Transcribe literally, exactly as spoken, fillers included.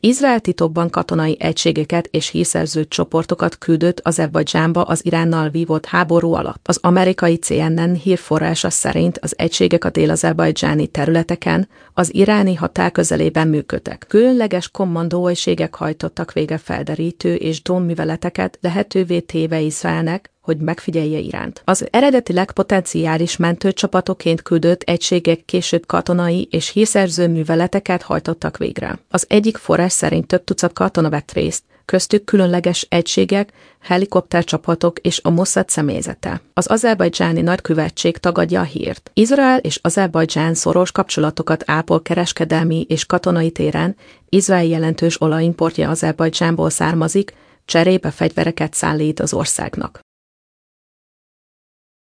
Izrael titokban katonai egységeket és hírszerző csoportokat küldött Azerbajdzsánba az Iránnal vívott háború alatt. Az amerikai C N N hírforrása szerint az egységek a dél-azerbajdzsáni területeken az iráni határ közelében működtek. Különleges kommandó egységek hajtottak végre felderítő és drónműveleteket, lehetővé téve Izraelnek, hogy megfigyelje Iránt. Az eredetileg potenciális mentőcsapatoként küldött egységek később katonai és hírszerző műveleteket hajtottak végre. Az egyik forrás szerint több tucat katona vett részt, köztük különleges egységek, helikoptercsapatok és a Mossad személyzete. Az azerbajdzsáni nagykövetség tagadja a hírt. Izrael és Azerbajdzsán szoros kapcsolatokat ápol kereskedelmi és katonai téren, Izrael jelentős olajimportja Azerbajdzsánból származik, cserébe fegyvereket szállít az országnak.